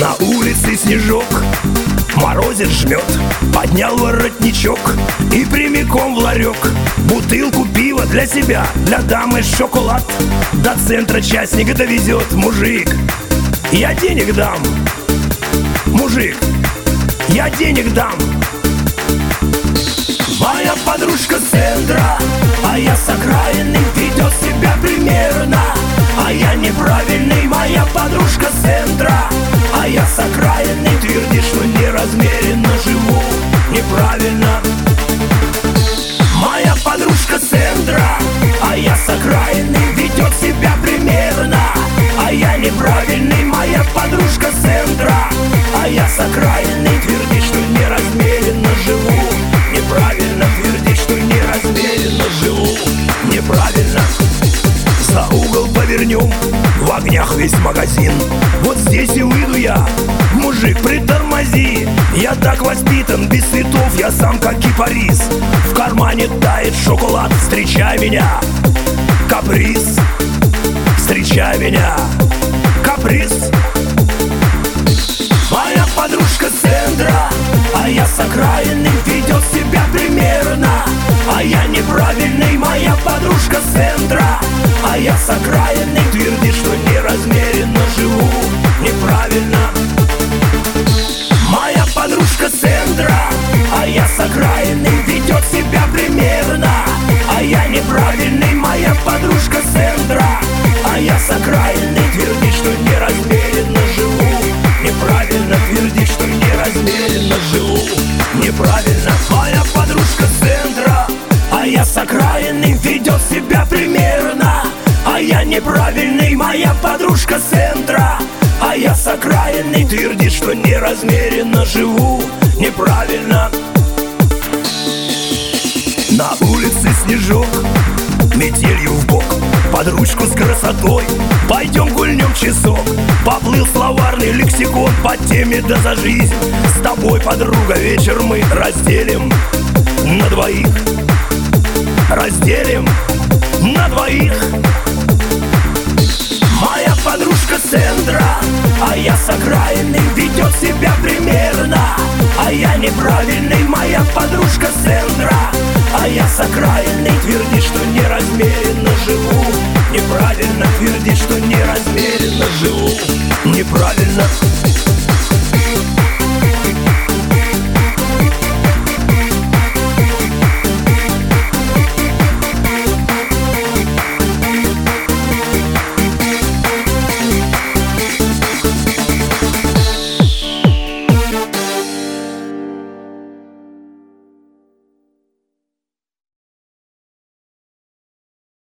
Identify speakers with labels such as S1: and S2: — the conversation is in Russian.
S1: На улице снежок, морозец жмет. Поднял воротничок и прямиком в ларек. Бутылку пива для себя, для дамы шоколад. До центра частника довезет мужик. Я денег дам, мужик, я денег дам. Моя подружка с центра, а я с окраины, ведет себя примерно. А я неправильный, моя подружка с центра, а я с окраины, твердит, что неразмеренно живу неправильно. Моя подружка с центра, а я с окраины, ведет себя примерно. А я неправильный, моя подружка с центра, а я с окраины, твердит, что неразмеренно живу неправильно, твердит, что неразмеренно живу неправильно. За угол повернем, в огнях весь магазин. Вот здесь и выйду я, мужик, притормози. Я так воспитан, без цветов, я сам как кипарис. В кармане тает шоколад, встречай меня, каприз. Встречай меня, каприз. Моя подружка с центра, а я с окраины, ведет себя примерно. А я неправильный, моя подружка с центра, а я с окраины, твердит, что неразмеренно живу неправильно. Моя подружка с центра, а я с окраины, ведет себя примерно. А я неправильный, моя подружка с центра, а я с окраины, твердит, что неразмеренно живу неправильно, твердит, что неразмеренно живу неправильно. Моя подружка с центра, а я с окраины, ведет себя примерно. А я неправильный, моя подружка с центра, а я с окраины, твердит, что неразмеренно живу неправильно. На улице снежок, метелью в бок, под ручку с красотой пойдем гульнем часок. Поплыл словарный лексикон по теме «Да за жизнь». С тобой, подруга, вечер мы разделим на двоих. Разделим на двоих. Моя подружка с центра, а я с окраины, ведет себя примерно. А я неправильный, моя подружка с центра, а я с окраины, твердит, что неразмеренно живу неправильно, твердит, что неразмеренно живу неправильно.